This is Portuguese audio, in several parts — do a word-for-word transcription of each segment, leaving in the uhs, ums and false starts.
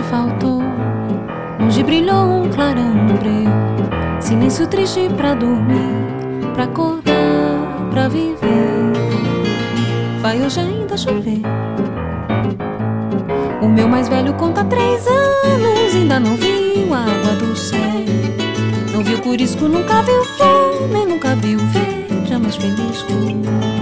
faltou. Longe brilhou um clarão no breu. Silêncio triste pra dormir, pra acordar, pra viver. Vai hoje ainda chover. O meu mais velho conta três anos, ainda não viu a água do céu. Não viu curisco, nunca viu flor, nem nunca viu verde, jamais feliz com.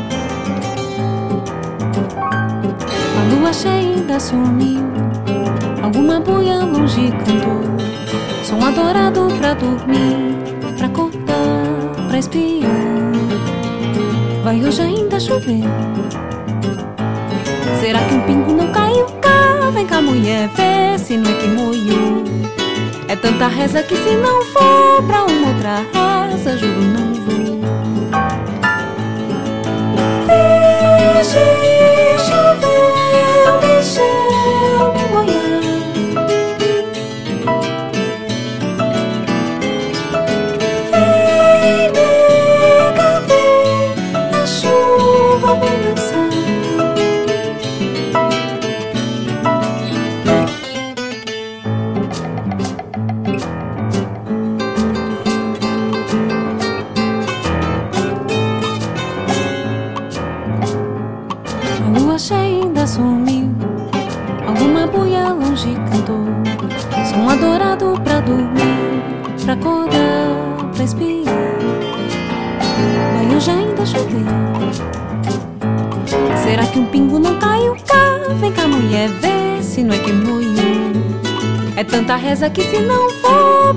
A lua cheia ainda se uniu, alguma boia longe cantou. Som adorado pra dormir, pra acordar, pra espiar. Vai hoje ainda chover. Será que um pingo não caiu cá? Vem cá, mulher, vê se não é que molhou. É tanta reza que se não for pra uma outra reza, juro não vou. Deixe chover, deixa eu me molhar. Vem, nega, vem, a chuva vem dançar. A lua cheia ainda sumiu, alguma boia longe cantou. Som adorado pra dormir, pra acordar, pra espiar. Vai hoje ainda chover. Será que um pingo não caiu cá? Vem cá, mulher, vê se não é que molhou. É tanta reza que se não for